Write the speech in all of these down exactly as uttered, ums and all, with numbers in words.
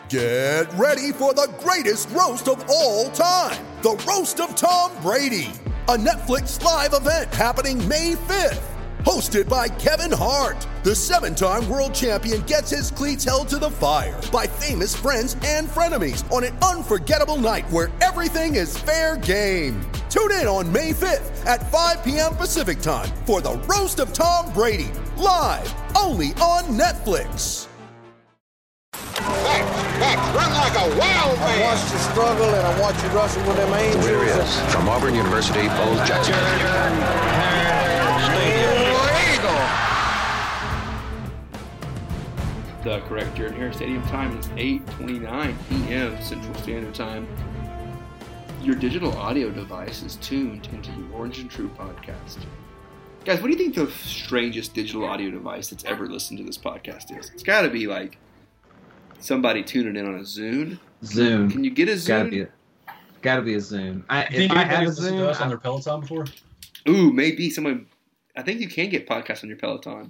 Get ready for the greatest roast of all time, the Roast of Tom Brady, a Netflix live event happening May fifth. Hosted by Kevin Hart, the seven-time world champion gets his cleats held to the fire by famous friends and frenemies on an unforgettable night where everything is fair game. Tune in on May fifth at five p.m. Pacific time for the Roast of Tom Brady, live only on Netflix. Back, back, run like a wild man. I watched you struggle and I watched you wrestle with them angels. Here he is, from Auburn University, Bo Jackson. The correct Jordan Hare Stadium time is eight twenty-nine p.m. Central Standard Time. Your digital audio device is tuned into the Orange and True podcast. Guys, what do you think the strangest digital audio device that's ever listened to this podcast is? It's got to be like somebody tuning in on a Zune. Zune. Can you get a Zune? Gotta be a, gotta be a Zune. I, You think if I had a anybody's listened to us Zune, on their Peloton before? Ooh, maybe someone. I think you can get podcasts on your Peloton.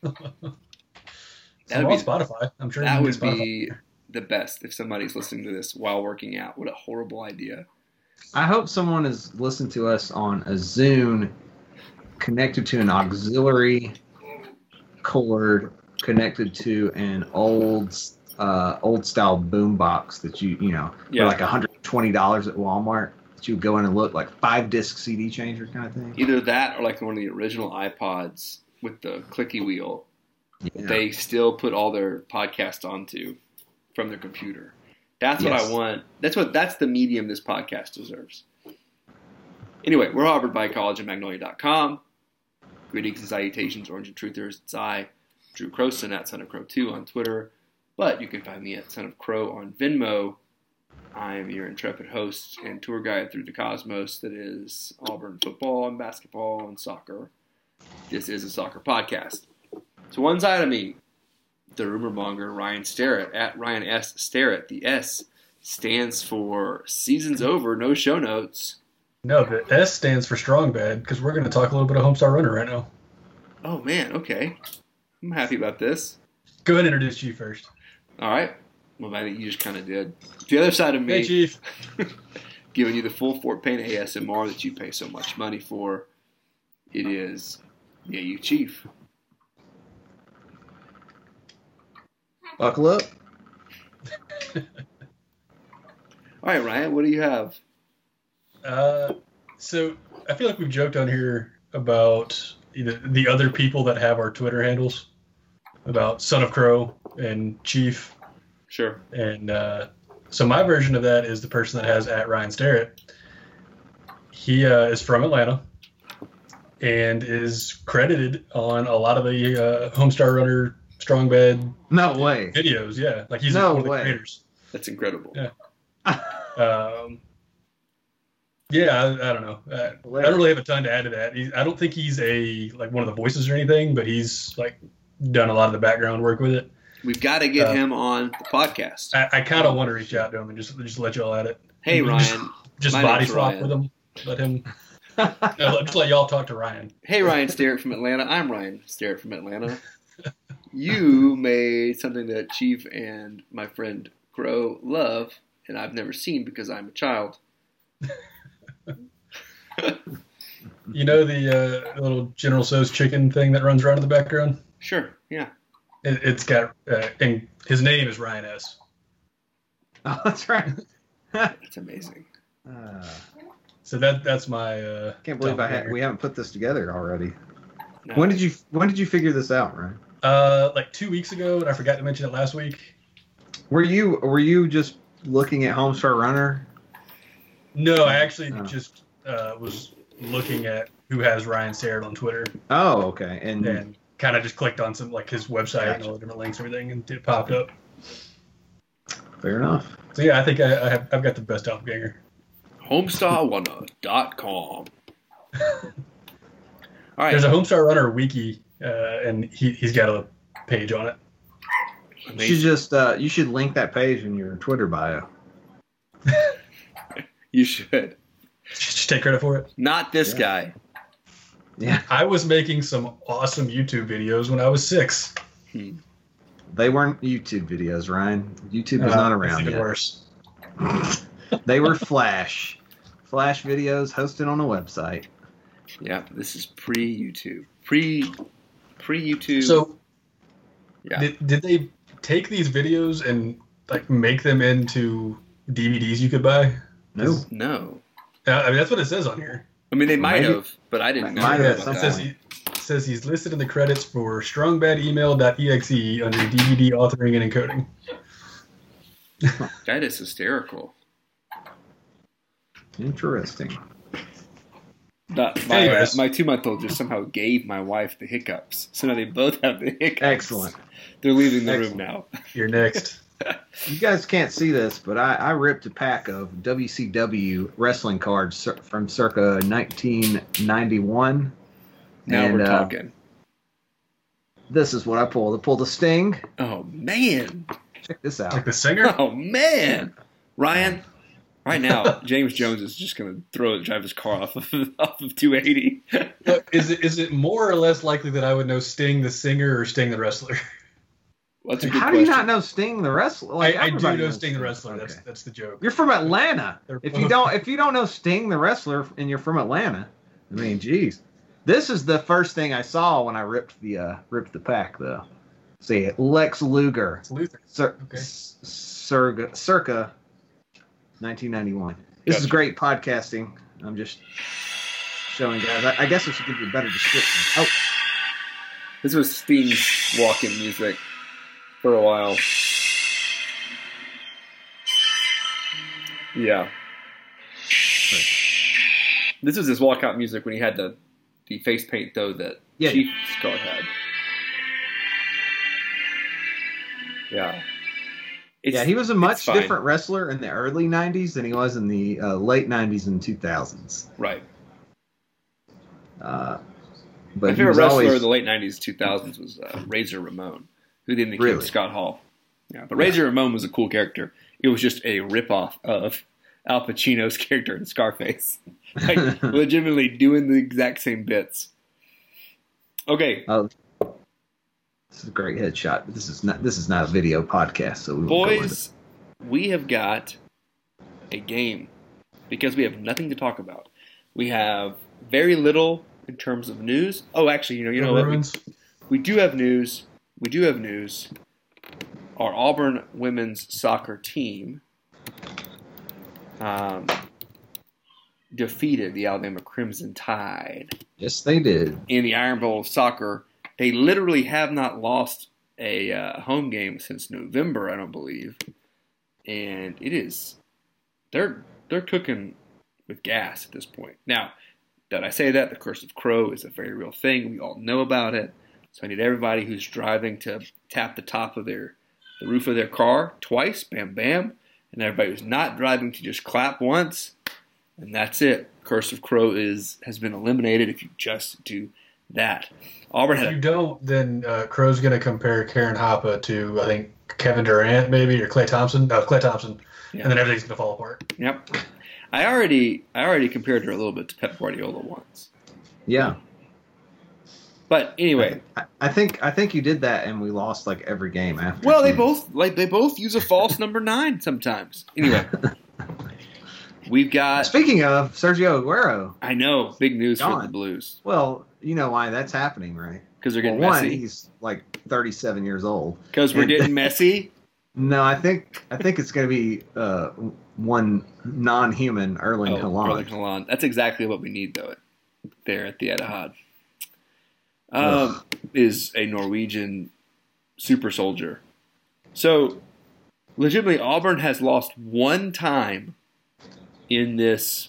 That would be on Spotify. I'm sure that you would can get be the best if somebody's listening to this while working out. What a horrible idea. I hope someone is listening to us on a Zune connected to an auxiliary cord connected to an old uh, old style boombox that you you know Yeah. for like one hundred twenty dollars at Walmart that you would go in and look like five disc C D changer kind of thing. Either that or like one of the original iPods with the clicky wheel. Yeah. They still put all their podcasts onto from their computer. That's what Yes. I want. That's what that's the medium this podcast deserves. Anyway, we're Auburn by College and Magnolia dot com. Greetings and salutations, Orange and Truthers. It's I, Drew Crowson at Son of Crow two on Twitter. But you can find me at Son of Crow on Venmo. I am your intrepid host and tour guide through the cosmos that is Auburn football and basketball and soccer. This is a soccer podcast. To one side of me, the rumor monger Ryan Starrett at Ryan S. Starrett. The S stands for season's over, no show notes. No, the S stands for strong bad because we're going to talk a little bit of Homestar Runner right now. Oh man, okay. I'm happy about this. Go ahead and introduce you first. All right. Well, I think you just kind of did. The other side of me, Hey, Chief. giving you the full Fort Payne A S M R that you pay so much money for. It is yeah, you Chief. Buckle up. All right, Ryan, what do you have? Uh, so I feel like we've joked on here about either the other people that have our Twitter handles, about Son of Crow and Chief. Sure. And uh, so my version of that is the person that has at Ryan Starrett. He uh, is from Atlanta and is credited on a lot of the uh, Homestar Runner Strong Bed No way. videos. Yeah, like he's No one of the way. creators. That's incredible. Yeah. Um, yeah, I, I don't know. I, I don't really have a ton to add to that. He, I don't think he's a like one of the voices or anything, but he's like done a lot of the background work with it. We've got to get Uh, him on the podcast. I, I kind of want to reach out to him and just just let y'all at it. Hey, Just- Ryan. Just My body name's swap Ryan. with him. Let him. uh, let- just let y'all talk to Ryan. Hey, Ryan Starrett from Atlanta. I'm Ryan Starrett from Atlanta. You made something that Chief and my friend Crow love, and I've never seen because I'm a child. You know the uh, little General Tso's chicken thing that runs around in the background? Sure, yeah. It, it's got, uh, and his name is Ryan S. Oh, that's right. That's amazing. Uh, So that that's my. Uh, can't believe I ha- doppelganger. we haven't put this together already. No. When did you When did you figure this out, Ryan? Uh, like two weeks ago, and I forgot to mention it last week. Were you Were you just looking at Homestar Runner? No, I actually Oh. just uh, was looking at who has Ryan Starrett on Twitter Oh, okay. And and kind of just clicked on some like his website and all the different links and everything, and it popped up. fair enough. So yeah, I think I, I have I've got the best doppelganger. Homestar Runner dot com. All right. There's a Homestar Runner wiki, uh, and he he's got a page on it. You should just uh, you should link that page in your Twitter bio. You should. Just take credit for it. Not this Yeah. guy. Yeah. I was making some awesome YouTube videos when I was six. Hmm. They weren't YouTube videos, Ryan. YouTube was Uh, not that's around even yet. worse. They were Flash. Flash videos hosted on a website. Yeah, this is pre-YouTube. Pre, pre-YouTube. So, yeah. did, did they take these videos and like make them into D V Ds you could buy? No. No. Uh, I mean, that's what it says on here. I mean, they might Maybe- have, but I didn't know Might have, about It that. says, he, it says he's listed in the credits for strongbademail.exe under D V D authoring and encoding. That is hysterical. Interesting. That, my, uh, Anyways. my two-month-old just somehow gave my wife the hiccups. So now they both have the hiccups. Excellent. They're leaving the Excellent. room now. You're next. You guys can't see this, but I, I ripped a pack of W C W wrestling cards cir- from circa nineteen ninety-one. Now And, we're uh, talking. This is what I pulled. I pulled a Sting. Oh, man. Check this out. Like the singer? Oh, man. Ryan, right now, James Jones is just going to throw drive his car off of, off of two eighty. Look, is it is it more or less likely that I would know Sting the singer or Sting the wrestler? Well, that's a good How do question. you not know Sting the wrestler? I, Like, I do everybody know knows Sting the wrestler. That's Okay. that's the joke. You're from Atlanta. They're If you both- don't, if you don't know Sting the wrestler, and you're from Atlanta, I mean, geez, this is the first thing I saw when I ripped the uh, ripped the pack, though. See it, Lex Luger, It's Luther. cir- Okay. c- circa, circa nineteen ninety-one. This is Gotcha. great podcasting. I'm just showing guys. I, I guess I should give you a better description. Oh, This was Sting's walk-in music for a while. Yeah. This was his walkout music when he had the, the face paint, though, that Yeah. Chief Scott had. Yeah. It's, yeah, he was a it's much fine. different wrestler in the early nineties than he was in the uh, late nineties and two thousands. Right. Uh, My but he favorite was wrestler always of the late nineties, two thousands was uh, Razor Ramon, who then became Really? Scott Hall. Yeah, but Razor Ramon was a cool character. It was just a ripoff of Al Pacino's character in Scarface. Like, legitimately doing the exact same bits. Okay, Oh, this is a great headshot. But this is not this is not a video podcast, so we won't go into boys, we have got a game because we have nothing to talk about. We have very little in terms of news. Oh, actually, you know, you know what? We, Ruins. we do have news. We do have news. Our Auburn women's soccer team um, defeated the Alabama Crimson Tide Yes, they did. in the Iron Bowl of soccer. They literally have not lost a uh, home game since November, I don't believe, and it is they're they're cooking with gas at this point. Now, that I say that, the Curse of Crow is a very real thing. We all know about it. So I need everybody who's driving to tap the top of their the roof of their car twice, bam, bam, and everybody who's not driving to just clap once, and that's it. Curse of Crow is has been eliminated if you just do that. Auburn If had you a, don't, then uh, Crow's going to compare Karen Hoppa to, I think, Kevin Durant, maybe, or Klay Thompson. No, Klay Thompson. Yeah. And then everything's going to fall apart. yep. I already I already compared her a little bit to Pep Guardiola once, Yeah, but anyway, I, I think I think you did that, and we lost like every game after. well they too. both like they both use a false number nine sometimes. Anyway, we've got Speaking of Sergio Aguero, I know big news for Gone. the Blues well, you know why that's happening, right? because they're Well, getting one, messy. he's like thirty-seven years old. Because we're and- getting messy. No, I think I think it's going to be uh, one non-human Erling Oh, Haaland. Erling Haaland. That's exactly what we need, though, there at the Etihad. Um, Ugh. is a Norwegian super soldier. So, legitimately, Auburn has lost one time in this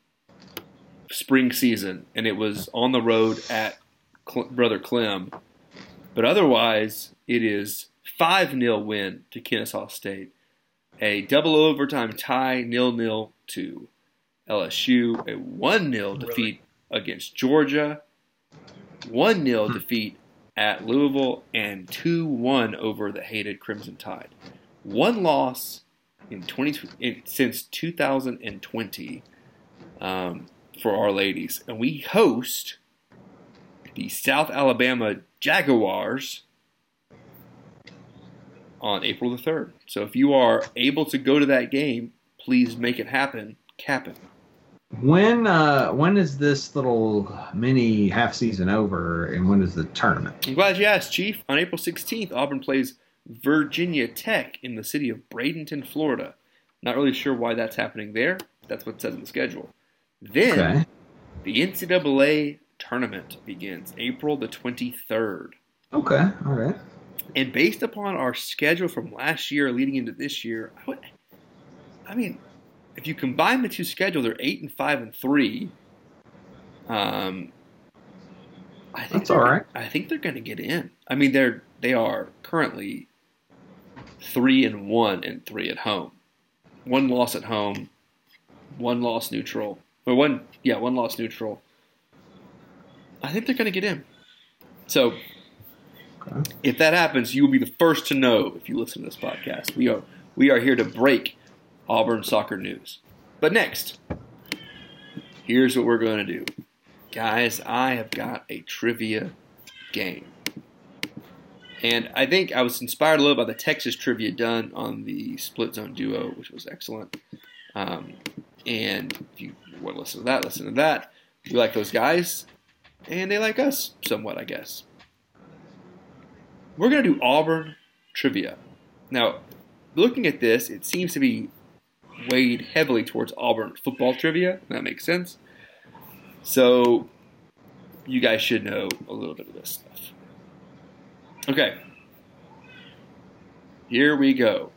spring season, and it was on the road at Cl- Brother Clem. But otherwise, it is five nil win to Kennesaw State. A double overtime tie, nil-nil to L S U. A one nil defeat against Georgia. one nil defeat at Louisville. And two one over the hated Crimson Tide. One loss in twenty in, since two thousand twenty um, for our ladies. And we host the South Alabama Jaguars on April the third. So if you are able to go to that game, please make it happen. Cap it. When uh, when is this little mini half season over, and when is the tournament? I'm glad you asked, Chief. On April sixteenth, Auburn plays Virginia Tech in the city of Bradenton, Florida. Not really sure why that's happening there. That's what it says in the schedule. Then Okay. the N C double A tournament begins April the twenty-third. Okay. All right. And based upon our schedule from last year leading into this year, I, would, I mean, if you combine the two schedules, they're eight and five and three. Um, I think That's they're- all right. I think they're going to get in. I mean, they're they are currently three and one and three at home. One loss at home, one loss neutral, or one yeah one loss neutral. I think they're going to get in. So. Okay. If that happens, you will be the first to know if you listen to this podcast. We are we are here to break Auburn soccer news. But next, here's what we're going to do. Guys, I have got a trivia game. And I think I was inspired a little by the Texas trivia done on the Split Zone Duo, which was excellent. Um, and if you want to listen to that, listen to that. We like those guys, and they like us somewhat, I guess. We're going to do Auburn trivia. Now, looking at this, it seems to be weighed heavily towards Auburn football trivia. That makes sense. So, you guys should know a little bit of this stuff. Okay. Here we go.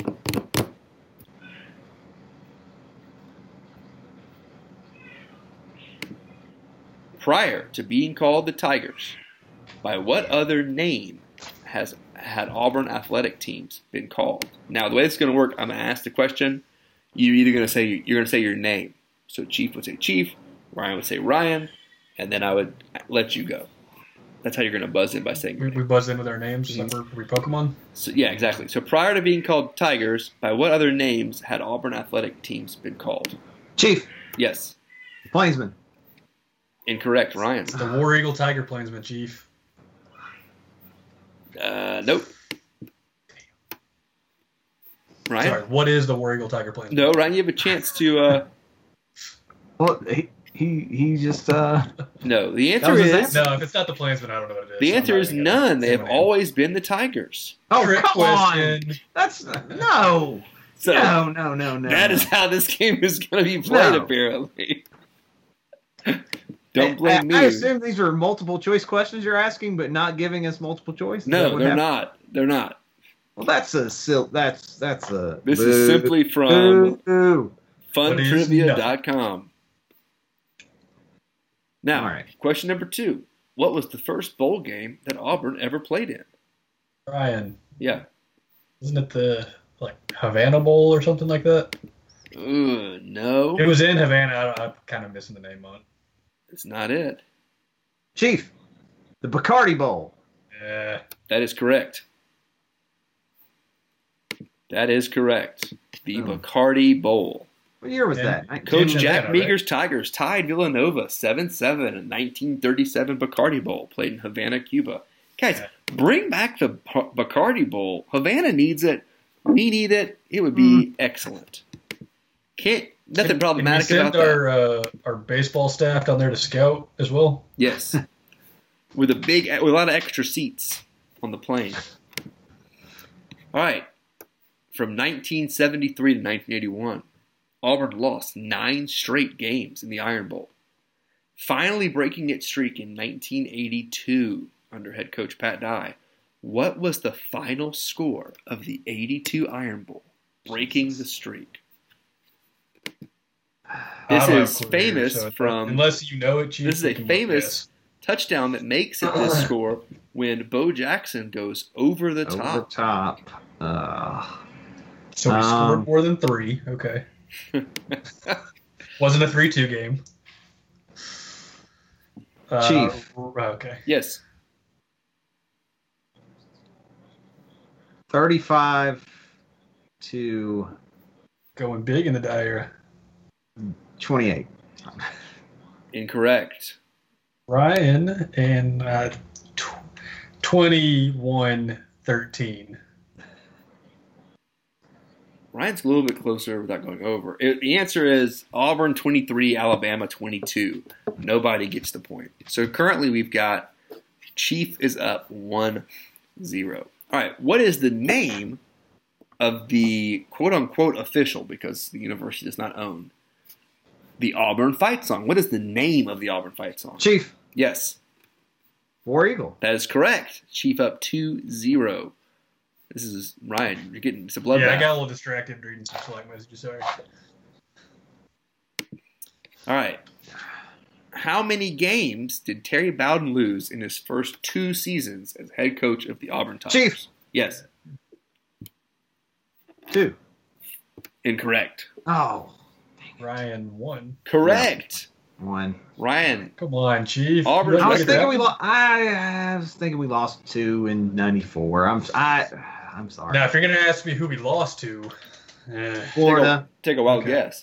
Prior to being called the Tigers, by what other name has had Auburn athletic teams been called? Now, the way it's going to work, I'm going to ask the question. You're either going to say you're going to say your name. So Chief would say Chief, Ryan would say Ryan, and then I would let you go. That's how you're going to buzz in by saying your We, name. we buzz in with our names like we're, we're Pokemon. So, yeah, exactly. So prior to being called Tigers, by what other names had Auburn athletic teams been called? Chief, Yes. Plainsman. Incorrect, Ryan. The War Eagle Tiger Plainsman, Chief. Uh, nope. Ryan? Sorry, what is the War Eagle Tiger Plainsman? No, Ryan, you have a chance to... Uh, Well, he he, he just uh. no, the That answer was his is... answer? No, if it's not the Plainsman, I don't know what it is. The I'm answer not is even gonna none. They say have my name. always been the Tigers. Oh, Trick come on! question. That's no, So no, no, no, no. that is how this game is going to be played, No. apparently. Don't blame I, me. I assume these are multiple choice questions you're asking, but not giving us multiple choice. Is that No, what they're happened? not. They're not. Well, that's a sil- That's that's a. This is simply from Boo. fun What is trivia dot com. Now, All right. question number two. What was the first bowl game that Auburn ever played in? Ryan, Yeah. isn't it the like Havana Bowl or something like that? Ugh, no, It was in Havana. I don't, I'm kind of missing the name on it. it's not it. Chief, the Bacardi Bowl. Yeah. That is correct. That is correct. The Oh. Bacardi Bowl. What year was And- that? Nineteen- Coach In Jack Havana, right? Meagher's Tigers tied Villanova seven seven in nineteen thirty-seven Bacardi Bowl, played in Havana, Cuba. Guys, Yeah. bring back the B- Bacardi Bowl. Havana needs it. We need it. It would be excellent. Can't nothing Can- problematic can we about send that. our uh, our baseball staff down there to scout as well? Yes, with a big, with a lot of extra seats on the plane. All right, from nineteen seventy-three to nineteen eighty-one, Auburn lost nine straight games in the Iron Bowl, finally breaking its streak in nineteen eighty-two under head coach Pat Dye. What was the final score of the eighty-two Iron Bowl, breaking the streak? This I don't have is a clue either, famous so if- from- Unless you know it, Chief. This is we a can famous guess. touchdown that makes it this score when Bo Jackson goes over the Over the top. top. Uh, So we Um, scored more than three. Okay. Wasn't a three two game. Uh, Chief. Okay. Yes. thirty-five to Going big in the die era. twenty-eight. Incorrect. Ryan and uh, tw- twenty-one thirteen. Ryan's a little bit closer without going over. It, the answer is Auburn twenty-three, Alabama twenty-two. Nobody gets the point. So currently we've got Chief is up one zero. All right, what is the name of the quote-unquote official, because the university does not own, the Auburn fight song? What is the name of the Auburn fight song? Chief. Yes. War Eagle. That is correct. Chief up two zero. This is Ryan. You're getting it's a bloodbath. Yeah, I got a little distracted reading some Slack messages. Sorry. All right. How many games did Terry Bowden lose in his first two seasons as head coach of the Auburn Tigers? Chief. Yes. Two. Incorrect. Oh. Ryan won. Correct. One. Ryan. Come on, Chief. Auburn- You I was ready to thinking get we that? lost. I, I was thinking we lost two in ninety-four. I'm I. I'm sorry. Now, if you're gonna ask me who we lost to, eh, Florida, Take a wild Okay. guess.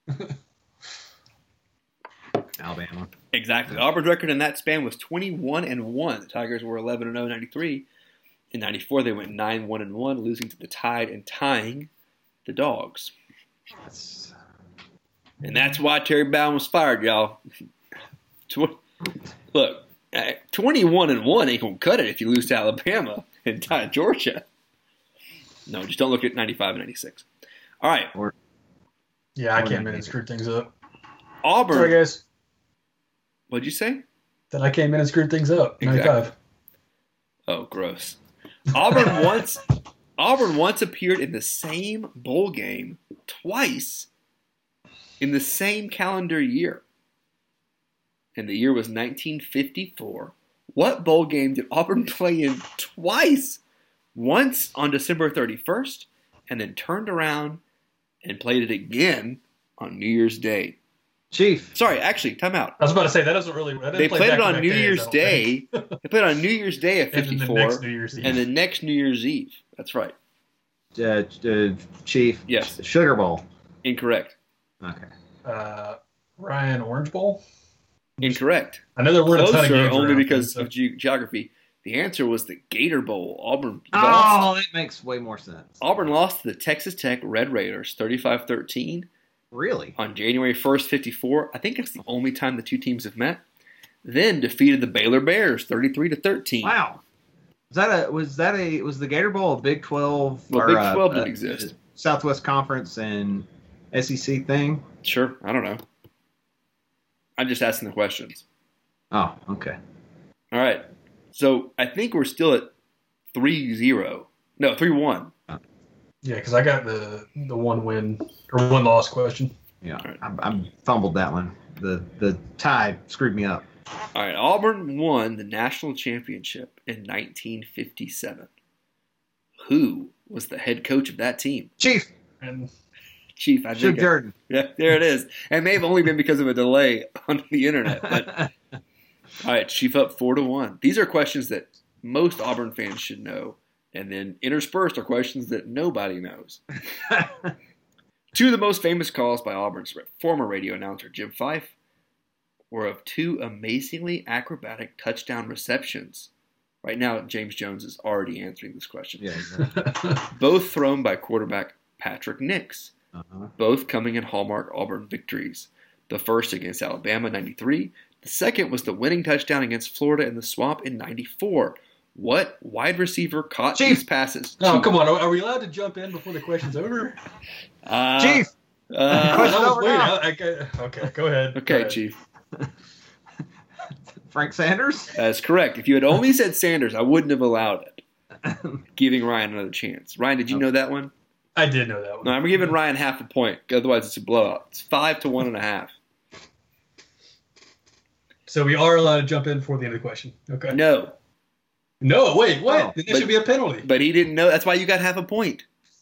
Alabama. Exactly. Auburn's record in that span was twenty-one and one. The Tigers were eleven and oh in ninety-three. In ninety-four, they went nine one and one, losing to the Tide and tying the Dogs. That's, And that's why Terry Bowden was fired, y'all. Tw- Look, uh, twenty-one and one ain't gonna cut it if you lose to Alabama and tie Georgia. No, just don't look at ninety-five and ninety-six. All right, yeah, I came in and screwed things up. Auburn. Sorry, guys. What'd you say? That I came in and screwed things up. Exactly. ninety-five. Oh, gross. Auburn once Auburn once appeared in the same bowl game twice in the same calendar year. And the year was nineteen fifty-four. What bowl game did Auburn play in twice? Once on December thirty-first, and then turned around and played it again on New Year's Day. Chief. Sorry, actually, time out. I was about to say that doesn't really. That doesn't They play played it back-to-back on New days, Year's I don't Day. think. They played on New Year's Day at And then the fifty-four, next New Year's Eve. and the next New Year's Eve. That's right. Uh, uh, Chief. Yes. Sugar Bowl. Incorrect. Okay. Uh, Ryan Orange Bowl. Incorrect. I know there weren't a ton of Closer, games only around because then, of ge- geography. The answer was the Gator Bowl. Auburn Oh, lost. that makes way more sense. Auburn lost to the Texas Tech Red Raiders thirty-five thirteen Really? on January first, fifty-four. I think it's the only time the two teams have met. Then defeated the Baylor Bears thirty-three to thirteen. Wow. Was that a was that a was the Gator Bowl a Big twelve Well, or Big uh, twelve didn't uh, exist. Southwest Conference and S E C thing? Sure, I don't know. I'm just asking the questions. Oh, okay. All right. So I think we're still at three zero. No, three one. Yeah, because I got the the one win or one loss question. Yeah, right. I, I fumbled that one. The the tie screwed me up. All right. Auburn won the national championship in nineteen fifty-seven. Who was the head coach of that team? Chief, And Chief, I Jim think. Jordan. Yeah, there it is. It may have only been because of a delay on the internet. But all right, Chief up four to one. These are questions that most Auburn fans should know, and then interspersed are questions that nobody knows. Two of the most famous calls by Auburn's former radio announcer Jim Fife were of two amazingly acrobatic touchdown receptions. Right now, James Jones is already answering this question. Yeah. Exactly. Both thrown by quarterback Patrick Nix. Uh-huh. Both coming in hallmark Auburn victories. The first against Alabama in ninety-three. The second was the winning touchdown against Florida in the Swamp in ninety-four. What wide receiver caught Chief. these passes? oh, Chief. come on, are, are we allowed to jump in before the question's over? Uh, Chief. Uh, I Question's was over waiting. now. I, I, got- okay, go ahead. Go okay, ahead. Chief. Frank Sanders. That's correct. If you had only said Sanders, I wouldn't have allowed it. Giving Ryan another chance. Ryan, did you know that one? I did know that one. No, I'm giving Ryan half a point. Otherwise, it's a blowout. It's five to one and a half. So we are allowed to jump in before the end of the question. Okay. No, No, wait, what? Oh, There but- should be a penalty. but he didn't know. That's why you got half a point.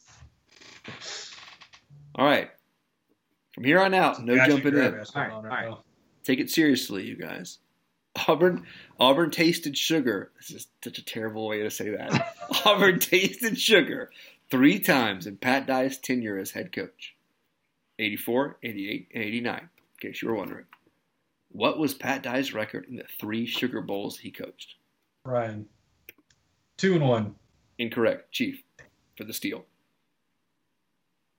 All right. From here on out, no Got you, jumping grab in. ass All right, going on all right. now. Take it seriously, you guys. Auburn, Auburn tasted sugar. This is such a terrible way to say that. Auburn tasted sugar three times in Pat Dye's tenure as head coach. eighty-four, eighty-eight, and eighty-nine, in case you were wondering. What was Pat Dye's record in the three Sugar Bowls he coached? Ryan. Two and one. Incorrect. Chief, for the steal.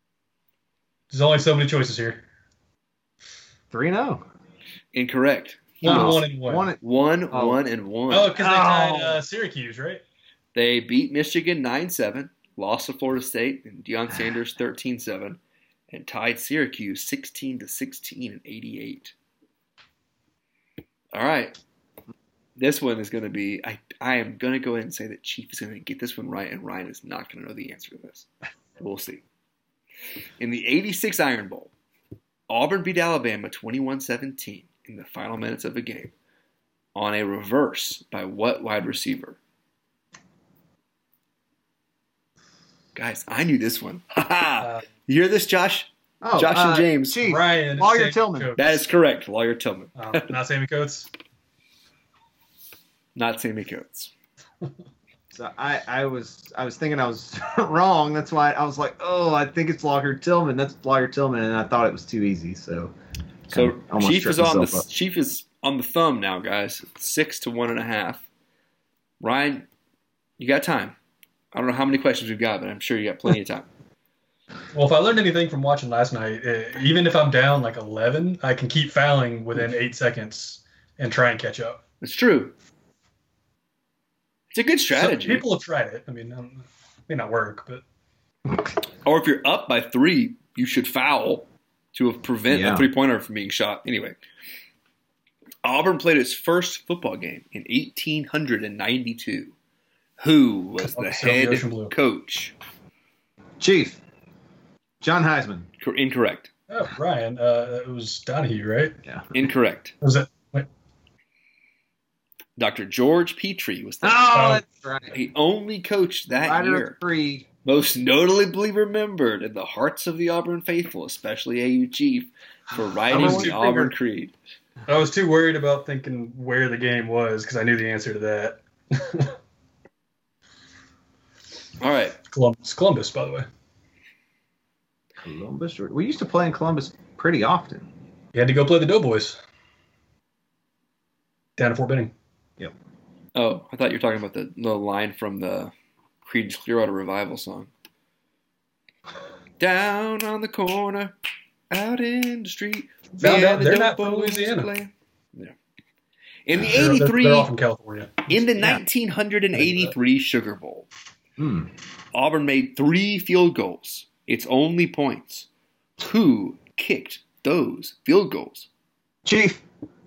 There's only so many choices here. three and oh. Incorrect. One, Oh, one, and one. one. One, Oh. one, and one. Oh, because they tied Oh. uh, Syracuse, right? They beat Michigan nine seven, lost to Florida State and Deion Sanders thirteen seven, and tied Syracuse sixteen to sixteen in eighty-eight. All right. This one is going to be, I, I am going to go ahead and say that Chief is going to get this one right, and Ryan is not going to know the answer to this. We'll see. In the eighty-six Iron Bowl, Auburn beat Alabama twenty-one seventeen in the final minutes of the game on a reverse by what wide receiver? Guys, I knew this one. Uh, You hear this, Josh? Oh, Josh and uh, James. Chief, Ryan. Lawyer Sammy Tillman. Coates. That is correct. Lawyer Tillman. Um, not Sammy Coates. Not Sammy Coates. So I, I was I was thinking I was wrong. That's why I was like, oh, I think it's Lawyer Tillman. That's Lawyer Tillman, and I thought it was too easy. So, So kinda almost Chief is tripped on the myself up. Chief is on the thumb now, guys. Six to one and a half. Ryan, you got time. I don't know how many questions we've got, but I'm sure you got plenty of time. Well, if I learned anything from watching last night, uh, even if I'm down like eleven, I can keep fouling within eight seconds and try and catch up. It's true. It's a good So strategy. people have tried it. I mean, um, it may not work, but Or if you're up by three, you should foul to prevent Yeah. a three-pointer from being shot. Anyway, Auburn played its first football game in eighteen ninety-two. Who was the Oh, so the head Ocean Blue. coach? Chief, John Heisman. Cor- Incorrect. oh, Ryan, uh, it was Donahue, right? Yeah. Incorrect. Was it? Wait, Doctor George Petrie was the Oh, that's right. He only coached that Rider year. of three. Most notably remembered in the hearts of the Auburn faithful, especially A U Chief, for writing was the too Auburn figured. Creed. I was too worried about thinking where the game was because I knew the answer to that. All right. Columbus, Columbus, by the way. Columbus. We used to play in Columbus pretty often. You had to go play the Doughboys down at Fort Benning. Oh, I thought you were talking about the, the line from the Creedence Clearwater Revival song. Down on the corner, out in the street. Found where out the they're not from Doughboys Louisiana. play. Yeah. In the They're- they're- eighty-three, They're all from California. in the nineteen eighty-three Sugar Bowl, Hmm. Auburn made three field goals. Its only points. Who kicked those field goals? Chief,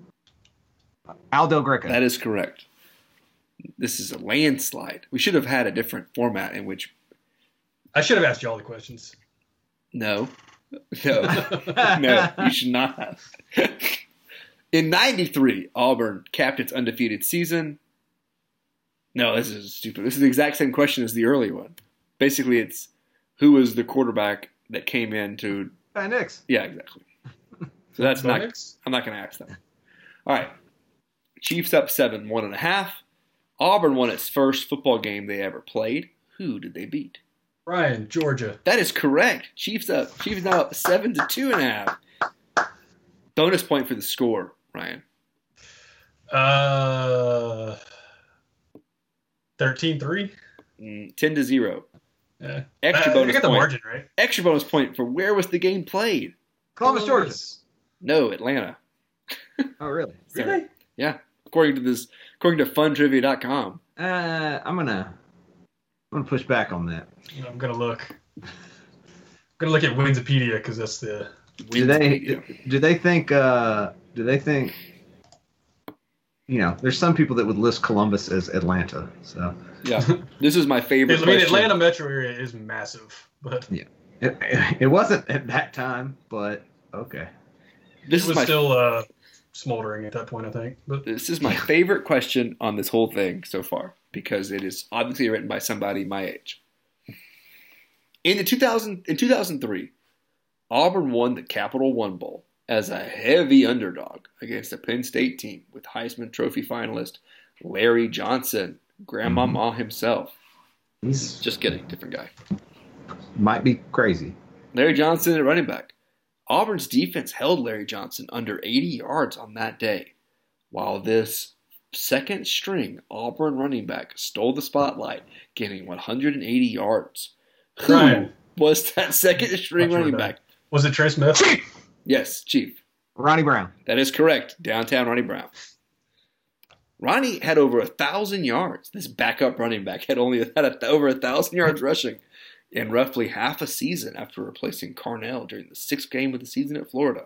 Aldo Greco. That is correct. This is a landslide. We should have had a different format in which I should have asked you all the questions. no, no, no, you should not have. In ninety-three, Auburn capped its undefeated season. No, this is stupid. This is the exact same question as the earlier one. Basically, it's who was the quarterback that came in to. By Nix. Yeah, exactly. So that's not. Bonix? I'm not going to ask them. All right. Chiefs up seven, one and a half. Auburn won its first football game they ever played. Who did they beat? Ryan, Georgia. That is correct. Chiefs up. Chiefs now up seven to two and a half. Bonus point for the score, Ryan. Uh, thirteen three. Mm, ten to zero. Yeah. Extra Uh, bonus you got the point. margin, right? Extra bonus point for where was the game played? Columbus, Georgia. No, Atlanta. Oh, really? Really? Yeah, according to this, according to fun trivia dot com. Uh, I'm gonna, I'm gonna push back on that. I'm gonna look. I'm gonna look at Wikipedia because that's the. Do they, do, do they think, uh, do they think, you know, there's some people that would list Columbus as Atlanta. So Yeah, this is my favorite. I mean, question. Atlanta metro area is massive, but it, it wasn't at that time, but okay. This it is was my still uh, smoldering at that point, I think. But This is my favorite question on this whole thing so far because it is obviously written by somebody my age. In the two thousand in two thousand three, Auburn won the Capital One Bowl as a heavy underdog against a Penn State team with Heisman Trophy finalist Larry Johnson, Grandmama himself. He's Just kidding, different guy. might be crazy. Larry Johnson at running back. Auburn's defense held Larry Johnson under eighty yards on that day, while this second string Auburn running back stole the spotlight, getting one hundred eighty yards. Who Ryan. was that second string Watch your running back. back? Was it Trey Smith? Yes, Chief. Ronnie Brown. That is correct. Downtown Ronnie Brown. Ronnie had over a thousand yards. This backup running back had only had a, over a thousand yards rushing in roughly half a season after replacing Carnell during the sixth game of the season at Florida.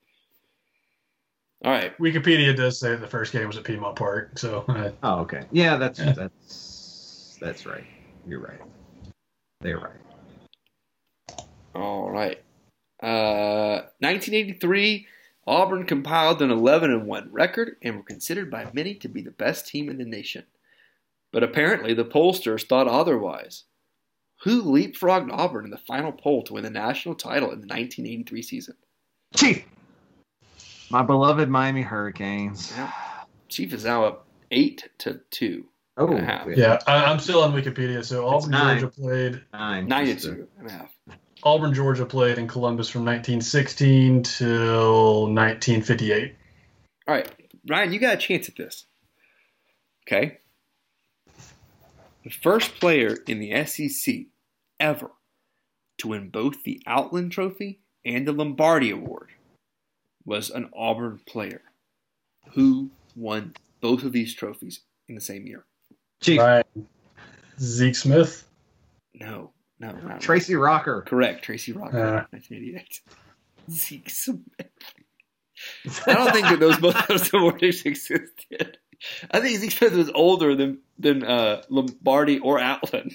All right. Wikipedia does say the first game was at Piedmont Park. So. Uh, Oh, okay. Yeah, that's Yeah. that's that's right. You're right. They're right. All right. Uh, nineteen eighty-three, Auburn compiled an eleven and one record and were considered by many to be the best team in the nation. But apparently the pollsters thought otherwise. Who leapfrogged Auburn in the final poll to win the national title in the nineteen eighty-three season? Chief. My beloved Miami Hurricanes. Yeah. Chief is now up eight to two. Oh, and a half. yeah, I, I'm still on Wikipedia. So Auburn, nine. Georgia played. Nine. Nine to Just a- two and a half. Auburn, Georgia played in Columbus from nineteen sixteen till nineteen fifty-eight. All right, Ryan, you got a chance at this. Okay. The first player in the S E C ever to win both the Outland Trophy and the Lombardi Award was an Auburn player. Who won both of these trophies in the same year? Chief. Right. Zeke Smith. No, no, not Tracy Rocker. Correct, Tracy Rocker, Uh. nineteen eighty-eight. Zeke Smith. I don't think that those both those awards existed. I think Zeke Smith was older than than uh, Lombardi or Outland.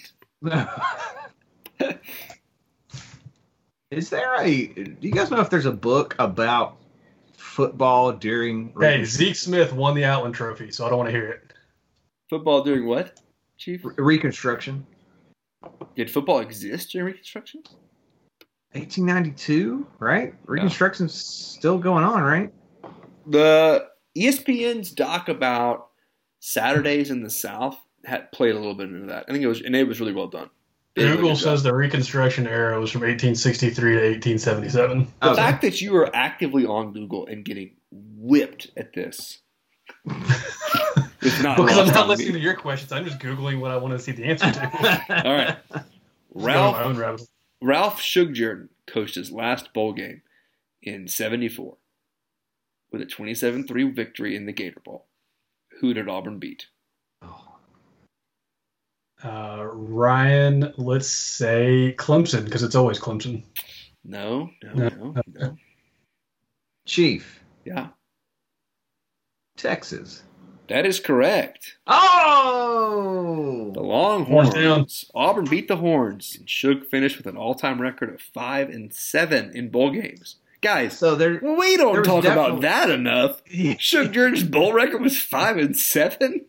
Is there a? Do you guys know if there's a book about football during? Hey, Zeke Smith won the Outland Trophy, so I don't want to hear it. Football during what, Chief? Reconstruction. Did football exist during Reconstruction? eighteen ninety-two, right? Reconstruction's still going on, right? The E S P N's doc about Saturdays in the South had played a little bit into that. I think it was, and it was really well done. They did a really Google good job. says the Reconstruction era was from eighteen sixty-three to eighteen seventy-seven. The Okay. fact that you are actively on Google and getting whipped at this is not Because I'm lost not on listening me. to your questions. I'm just Googling what I want to see the answer to. All right. Going on my Ralph own rabbit hole. Ralph Shugjordan coached his last bowl game in seventy-four with a twenty-seven three victory in the Gator Bowl. Who did Auburn beat? Uh, Ryan, let's say Clemson, because it's always Clemson. No, no, No. no, no. Chief. Yeah, Texas. that is correct. Oh! The Longhorns. Horns down. Auburn beat the Horns, and Shug finished with an all-time record of five and seven in bowl games. Guys, So there. we don't there was talk definitely- about that enough. Shug Jordan's bowl record was five and seven.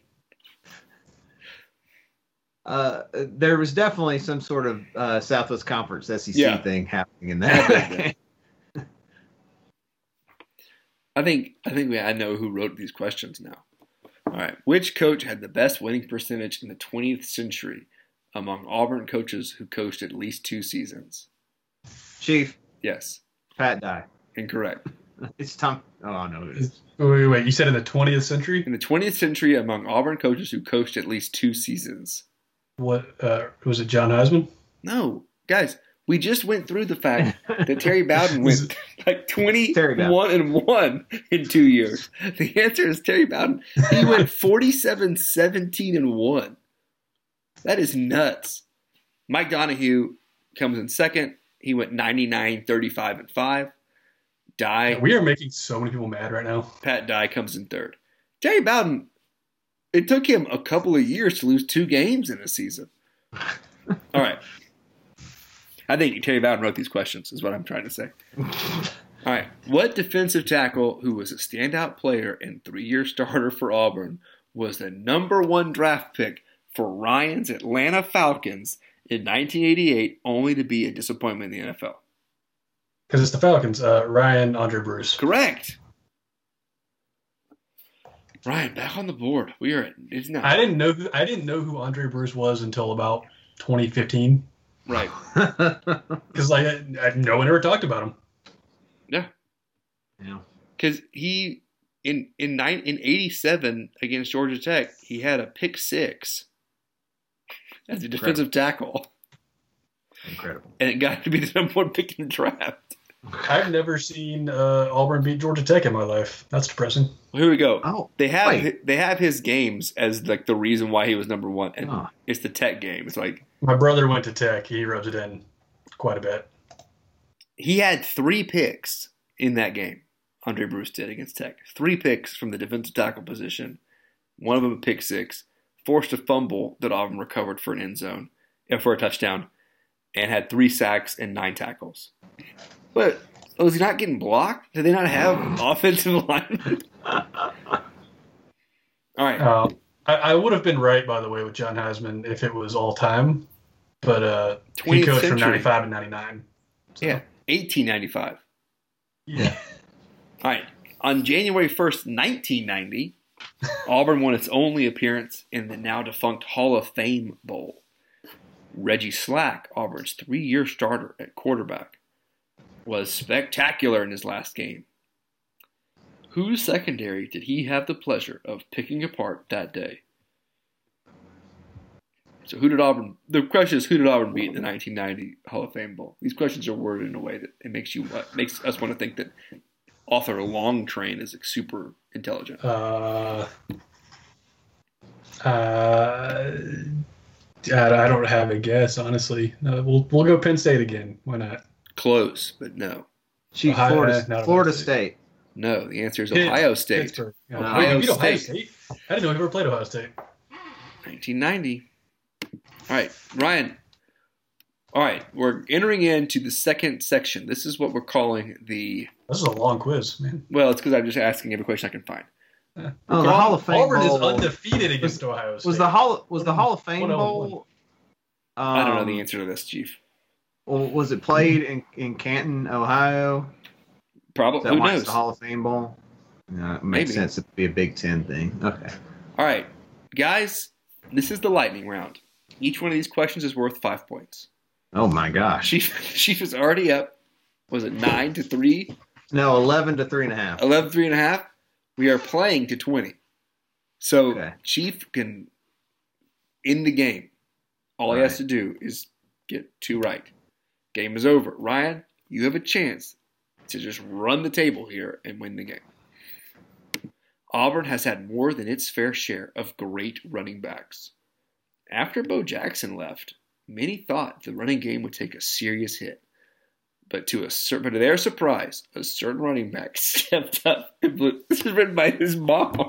Uh, there was definitely some sort of uh, Southwest Conference S E C Yeah. thing happening in Yeah, that. I think I think we I know who wrote these questions now. All right, which coach had the best winning percentage in the twentieth century among Auburn coaches who coached at least two seasons? Chief, Yes, Pat Dye. incorrect. It's Tom. Oh, I know who it is. Wait, wait, wait. You said in the twentieth century? In the twentieth century, among Auburn coaches who coached at least two seasons. What uh, was it? John Heisman? No, guys, we just went through the fact that Terry Bowden went like twenty-one and one in two years. The answer is Terry Bowden. He went forty-seven, seventeen, and one. That is nuts. Mike Donahue comes in second. He went ninety-nine, thirty-five, and five. Dye, We are making so many people mad right now. Pat Dye comes in third. Terry Bowden, it took him a couple of years to lose two games in a season. All right. I think Terry Bowden wrote these questions, is what I'm trying to say. All right. What defensive tackle who was a standout player and three-year starter for Auburn was the number one draft pick for Ryan's Atlanta Falcons in nineteen eighty-eight, only to be a disappointment in the N F L? Because it's the Falcons. Uh, Ryan Andre Bruce. Correct. Ryan, back on the board. We are at it's not I didn't know who I didn't know who Andre Bruce was until about twenty fifteen. right. Because like I, I, no one ever talked about him. Yeah. Yeah. Because he in in nine in eighty seven against Georgia Tech, he had a pick six as a defensive tackle, Incredible. and it got to be the number one pick in the draft. I've never seen uh, Auburn beat Georgia Tech in my life. That's depressing. Well, here we go. Oh, they have wait. they have his games as like the reason why he was number one, and Oh. it's the Tech game. It's like My brother went to Tech. He rubs it in quite a bit. he had three picks in that game. Andre Bruce did against Tech. Three picks from the defensive tackle position. One of them a pick six. Forced a fumble that Auburn recovered for an end zone, uh, for a touchdown, and had three sacks and nine tackles. But was he not getting blocked? Did they not have offensive linemen? All right. Uh, I, I would have been right, by the way, with John Heisman if it was all time, but uh, he twentieth coached from century. ninety-five and ninety-nine. So, Yeah, eighteen ninety-five. yeah. All right. On January first, nineteen ninety, Auburn won its only appearance in the now defunct Hall of Fame Bowl. Reggie Slack, Auburn's three-year starter at quarterback, was spectacular in his last game. Whose secondary did he have the pleasure of picking apart that day? So who did Auburn? The question is, who did Auburn beat in the nineteen ninety Hall of Fame Bowl? These questions are worded in a way that it makes you uh, makes us want to think that author Longtrain is like, super intelligent. Uh, uh, I I don't have a guess, honestly. Uh, we'll we'll go Penn State again. Why not? Close, but no. Chief, Ohio- Florida, uh, not Florida Ohio State. State. No, the answer is Pitt. Ohio State. Pittsburgh. Yeah. Ohio Wait, you beat Ohio State. State? I didn't know he ever played Ohio State. nineteen ninety. All right, Ryan. All right, we're entering into the second section. This is what we're calling the, This is a long quiz, man. well, it's because I'm just asking every question I can find. Oh, the Hall of Fame Auburn is Bowl undefeated against Ohio State. was the Hall was the Hall of Fame One oh one. Bowl. I don't know um, the answer to this, Chief. Well, was it played in, in Canton, Ohio? Probably. Is that Who why knows? it's the Hall of Fame Bowl? No, it makes Maybe. sense to be a Big Ten thing. Okay. All right, guys, this is the lightning round. Each one of these questions is worth five points. Oh my gosh. Chief, Chief is already up. Was it nine to three? No, eleven to three and a half. eleven, three and a half. We are playing to twenty. So Okay. Chief can end the game. All he Right. has to do is get two right. Game is over. Ryan, you have a chance to just run the table here and win the game. Auburn has had more than its fair share of great running backs. After Bo Jackson left, many thought the running game would take a serious hit. But to a cer- but to their surprise, a certain running back stepped up and blew. This is written by his mom.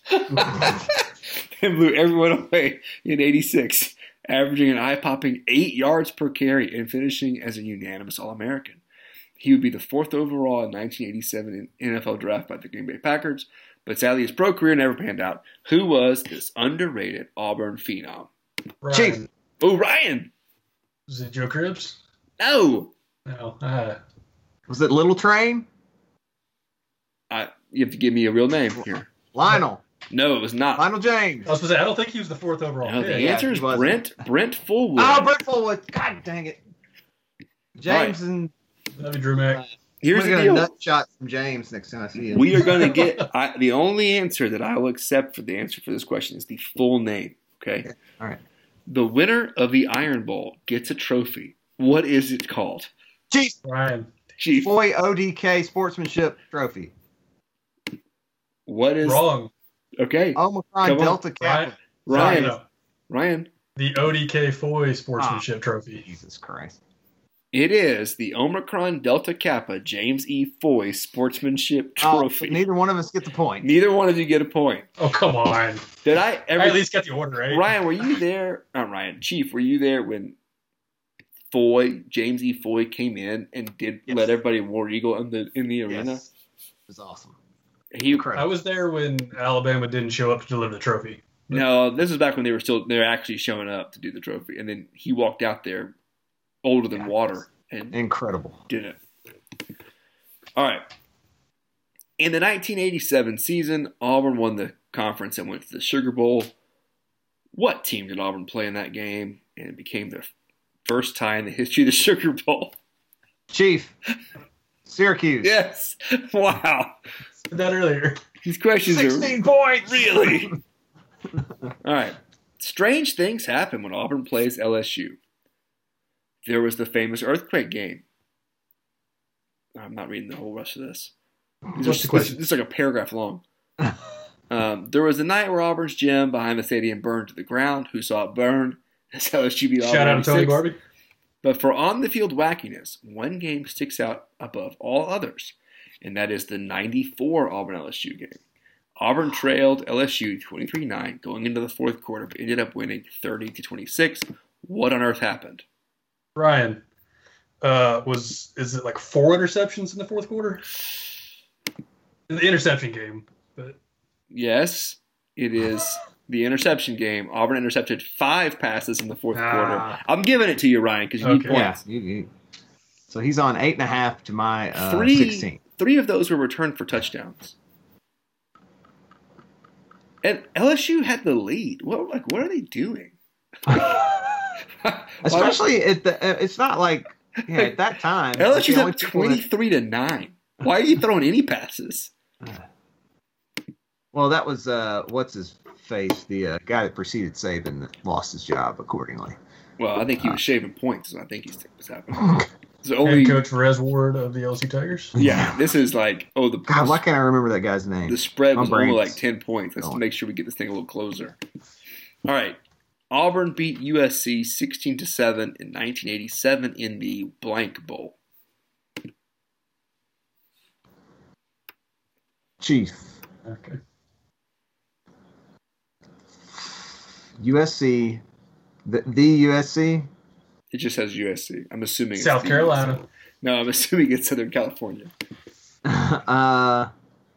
and blew everyone away in eighty-six, averaging an eye-popping eight yards per carry and finishing as a unanimous All-American. He would be the fourth overall in nineteen eighty-seven N F L draft by the Green Bay Packers, but sadly his pro career never panned out. Who was this underrated Auburn phenom? Ryan. Chief. Oh, Ryan! Is it Joe Cribs? No! No. Uh, Was it Little Train? Uh, you have to give me a real name here. Lionel. No, it was not. Lionel James. I was supposed to say, I don't think he was the fourth overall No, pick. the Yeah, answer he is wasn't. Brent Brent Fullwood. Oh, Brett Fullwood. God dang it. James Right. and That'd be Drew Mack. Here's I'm the gonna deal. nut shot from James next time I see him. We are going to get I, the only answer that I will accept for the answer for this question is the full name. Okay. All right. The winner of the Iron Bowl gets a trophy. What is it called? Chief Ryan. Chief. Foy O D K Sportsmanship Trophy. What is Wrong. Okay? Omicron Come on. Delta Ryan. Kappa. Ryan. No, no. Ryan. The O D K Foy Sportsmanship Ah. Trophy. Jesus Christ. It is the Omicron Delta Kappa James E. Foy Sportsmanship Oh, Trophy. neither one of us get the point. Neither one of you get a point. Oh, come on. Did I ever? I at least got the order right. Ryan, were you there? Not Ryan. Chief, were you there when Foy, James E. Foy, came in and did Yes. let everybody War Eagle in the in the arena? Yes. It was awesome. He Incredible. I was there when Alabama didn't show up to deliver the trophy. no, this was back when they were still they were actually showing up to do the trophy, and then he walked out there older than Yeah. water and Incredible. did it. All right. In the nineteen eighty-seven season, Auburn won the conference and went to the Sugar Bowl. What team did Auburn play in that game? And it became their first tie in the history of the Sugar Bowl. Chief. Syracuse. Yes. Wow. Said that earlier. These questions sixteen are points. really. All right. Strange things happen when Auburn plays L S U. There was the famous earthquake game. I'm not reading the whole rest of this. What's This, the question? this is like a paragraph long. um, there was a night where Auburn's gym behind the stadium burned to the ground. Who saw it burn? That's L S U beat Auburn Shout out to Tony ninety-six. Barbie. But for on-the-field wackiness, one game sticks out above all others, and that is the ninety-four Auburn-L S U game. Auburn trailed L S U twenty-three nine going into the fourth quarter, but ended up winning thirty to twenty-six. What on earth happened? Ryan, uh, was is it like four interceptions in the fourth quarter? In the interception game, but Yes, it is the interception game. Auburn intercepted five passes in the fourth Ah. quarter. I'm giving it to you, Ryan, because you need Okay. Yeah. points. You, you, so he's on eight and a half to my uh, Three, sixteen. three of those were returned for touchdowns. And L S U had the lead. What, like, what are they doing? Especially at the, uh, it's not like yeah, at that time. L S U's the only up people that- twenty-three to nine. Why are you throwing any passes? Well, that was uh, what's his face, the uh, guy that preceded Saban that lost his job accordingly. Well, I think he was shaving points. And I think he's what's happening. It's only, head coach Rez Ward of the L S U Tigers. yeah, this is like oh the God, why can't I remember that guy's name? the spread My was only brain's like ten points. Let's going. make sure we get this thing a little closer. All right, Auburn beat U S C sixteen to seven in nineteen eighty-seven in the blank bowl. Chief. Okay. U S C. The, the U S C? It just says U S C. I'm assuming it's South the Carolina. U S C. No, I'm assuming it's Southern California. uh,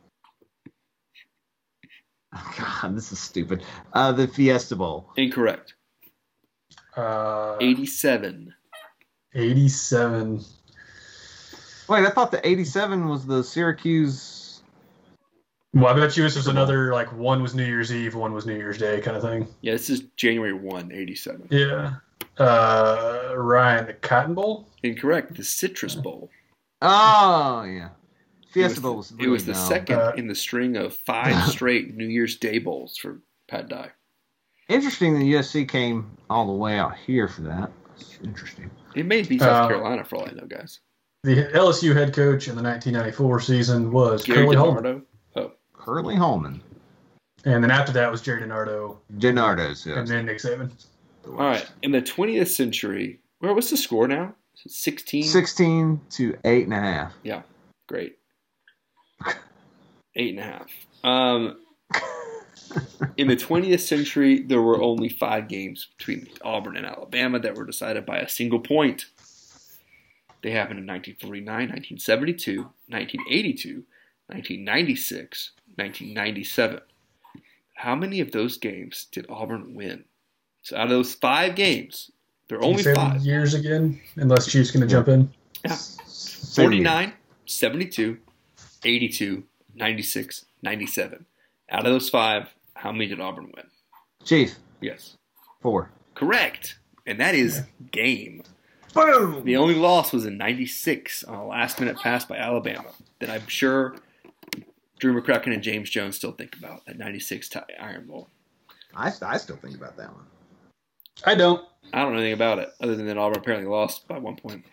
oh God, this is stupid. Uh, the Fiesta Bowl. Incorrect. Uh, eighty-seven. eighty-seven. Wait, I thought the eighty-seven was the Syracuse. Well, I bet you this was another, like, one was New Year's Eve, one was New Year's Day kind of thing. Yeah, this is January first, eighty-seven. Yeah. Uh, Ryan, the Cotton Bowl? Incorrect. The Citrus Bowl. Oh, yeah. Fiesta it Bowl was, was it really was the dumb. second Uh, in the string of five straight New Year's Day bowls for Pat Dye. Interesting that U S C came all the way out here for that. It's interesting. It may be South Uh, Carolina for all I know, guys. The L S U head coach in the nineteen ninety-four season was Gary Curly Holman. DiNardo. Oh, Curly Holman. And then after that was Jerry DiNardo. DiNardo's, yeah. And then Nick Saban. all right. In the twentieth century, where what's the score now? sixteen? sixteen to eight and a half. Yeah, great. Eight and a half. Um, in the twentieth century, there were only five games between Auburn and Alabama that were decided by a single point. They happened in nineteen forty-nine, nineteen seventy-two, nineteen eighty-two, nineteen ninety-six, nineteen ninety-seven. How many of those games did Auburn win? So out of those five games, there are Can you only say the five. years again, unless Chief's going to jump in. Yeah. Say the year. forty-nine, seventy-two, eighty-two, ninety-six, ninety-seven. Out of those five, how many did Auburn win? Chief, Yes. four. Correct. And that is game. Boom! The only loss was in ninety-six on a last-minute pass by Alabama that I'm sure Drew McCracken and James Jones still think about, that ninety-six tie Iron Bowl. I, I still think about that one. I don't. I don't know anything about it, other than that Auburn apparently lost by one point.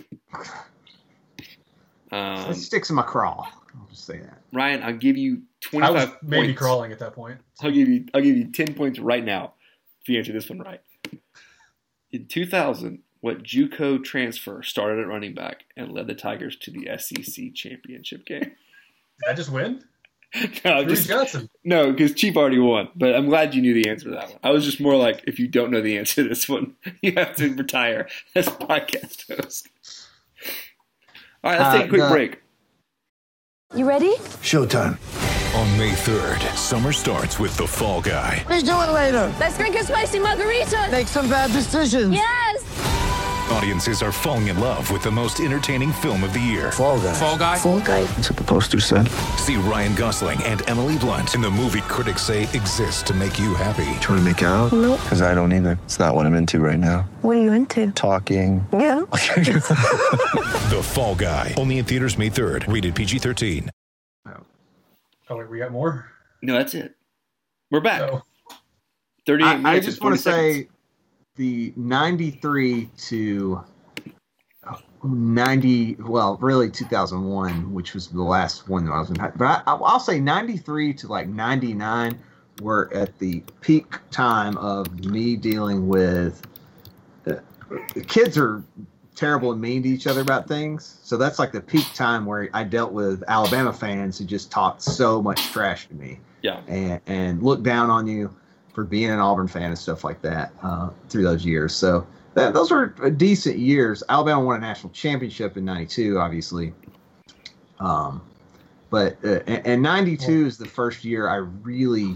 Um, It sticks in my craw. I'll just say that. Ryan, I'll give you I twenty-five was maybe points. crawling at that point. I'll give you I'll give you ten points right now if you answer this one right. In two thousand, what JUCO transfer started at running back and led the Tigers to the S E C championship game? Did I just win? no, Bruce just, Johnson. no, because Chief already won. But I'm glad you knew the answer to that one. I was just more like, if you don't know the answer to this one, you have to retire as a podcast host. All right, let's Uh, take a quick the- break. You ready? Showtime. On May third, summer starts with The Fall Guy. Let's do it later. Let's drink a spicy margarita. Make some bad decisions. Yes. Audiences are falling in love with the most entertaining film of the year. Fall guy. Fall Guy. Fall guy. That's what the poster said. See Ryan Gosling and Emily Blunt in the movie critics say exists to make you happy. Trying to make it out? Nope. Because I don't either. It's not what I'm into right now. What are you into? Talking. Yeah. The Fall Guy. Only in theaters May third. Rated P G thirteen. Oh, wait, we got more? No, that's it. We're back. No. thirty-eight I, I minutes just and want forty to seconds. say the ninety-three to ninety, well, really two thousand one, which was the last one that I was in. But I, I'll say ninety-three to like ninety-nine were at the peak time of me dealing with. Uh, the kids are terrible and mean to each other about things. So that's like the peak time where I dealt with Alabama fans who just talked so much trash to me. Yeah. And, and looked down on you for being an Auburn fan and stuff like that uh, through those years. So that, those were decent years. Alabama won a national championship in ninety-two, obviously. Um, but uh, and, and ninety-two is the first year I really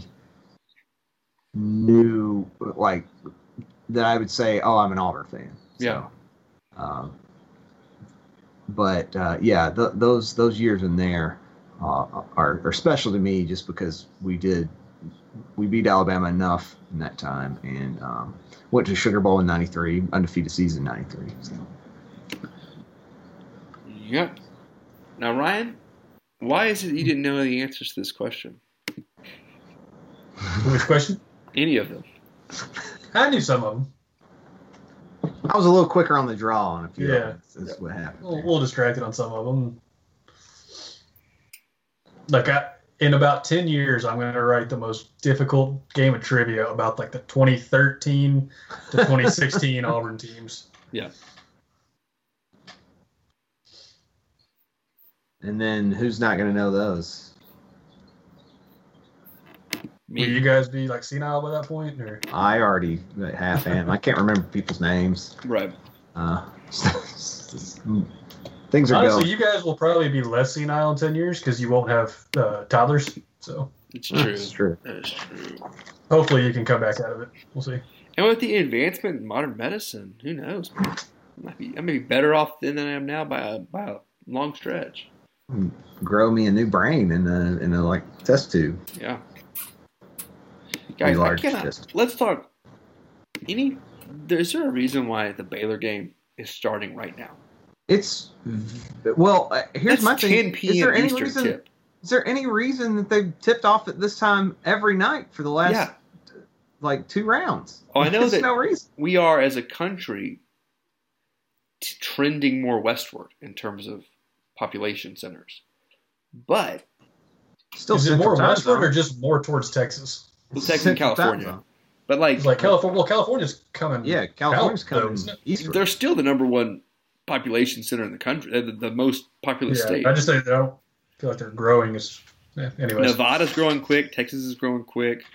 knew, like, that I would say, oh, I'm an Auburn fan. So, yeah. Um, but uh, yeah, th- those those years in there uh, are, are special to me just because we did we beat Alabama enough in that time and um, went to Sugar Bowl in ninety-three, undefeated season in ninety-three. So. Yep. Now, Ryan, why is it you didn't know the answers to this question? Which question? Any of them. I knew some of them. I was a little quicker on the draw on a few. Yeah, of them. That's yeah. what happened. A little, little distracted on some of them. Like I, in about ten years, I'm going to write the most difficult game of trivia about like the twenty thirteen to twenty sixteen Auburn teams. Yeah. And then who's not going to know those? Me. Will you guys be like senile by that point, or I already half am. I can't remember people's names. Right. Uh, things are honestly, going. you guys will probably be less senile in ten years because you won't have uh, toddlers. So it's true. It's true. That's true. Hopefully, you can come back out of it. We'll see. And with the advancement in modern medicine, who knows? I might be, I may be better off than I am now by a, by a long stretch. Grow me a new brain in a in a like test tube. Yeah. Guys, I cannot, let's talk. Any, is there a reason why the Baylor game is starting right now? It's well. Uh, here's That's my thing. ten p.m. Is there any Eastern reason? tip. Is there any reason that they've tipped off at this time every night for the last Yeah. like two rounds? Oh, I know There's that no reason. we are as a country t- trending more westward in terms of population centers, but Still, is it Central more Time westward Zone. or just more towards Texas? well, Texas and Central Time California. Zone. But like, It's like California. Well, California's coming. Yeah, California's out, though, coming isn't it? eastward. they're still the number one population center in the country, the, the most populous Yeah, state. I just say I don't feel like they're growing. As eh, anyways, Nevada's growing quick. Texas is growing quick.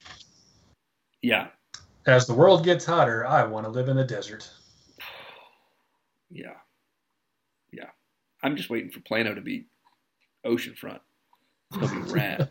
Yeah, as the world gets hotter, I want to live in the desert. yeah, yeah. I'm just waiting for Plano to be oceanfront. It'll be rad.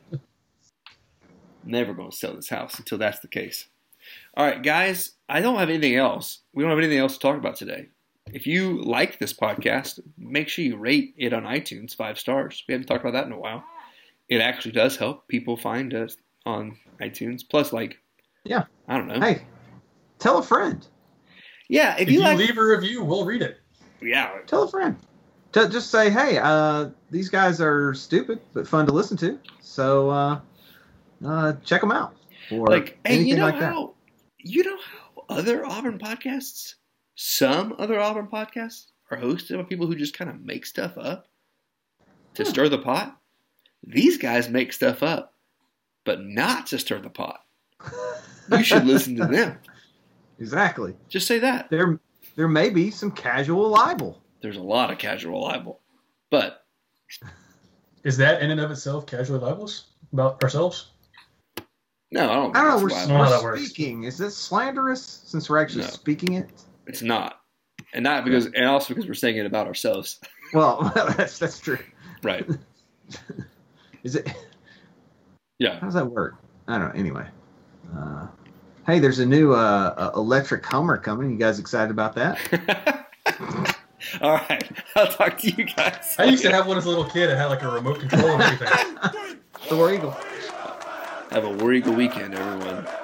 Never going to sell this house until that's the case. All right, guys, I don't have anything else. We don't have anything else to talk about today. If you like this podcast, make sure you rate it on iTunes, five stars. We haven't talked about that in a while. It actually does help people find us on iTunes. Plus, like, Yeah. I don't know. Hey, tell a friend. Yeah, if, If you, you like, leave a review, we'll read it. yeah, Tell a friend. Ju- Just say, hey, uh, these guys are stupid but fun to listen to. So uh, uh, check them out. Or like, hey, anything you know like how you know how other Auburn podcasts, some other Auburn podcasts, are hosted by people who just kind of make stuff up to Hmm. stir the pot. These guys make stuff up, but not to stir the pot. You should listen to them. Exactly. Just say that. There, there may be some casual libel. There's a lot of casual libel, but Is that in and of itself casually libelous about ourselves? no, I don't. I don't know. think We're, it's know how libel. that we're works. speaking. Is this slanderous since we're actually No. speaking it? It's not, and not because, and also because we're saying it about ourselves. Well, that's that's true. Right? Is it? Yeah. How does that work? I don't know. Anyway, uh, hey, there's a new uh, uh, electric Hummer coming. You guys excited about that? All right. I'll talk to you guys. I used to have one as a little kid. It had like a remote control and everything. The War Eagle. Have a War Eagle weekend, everyone.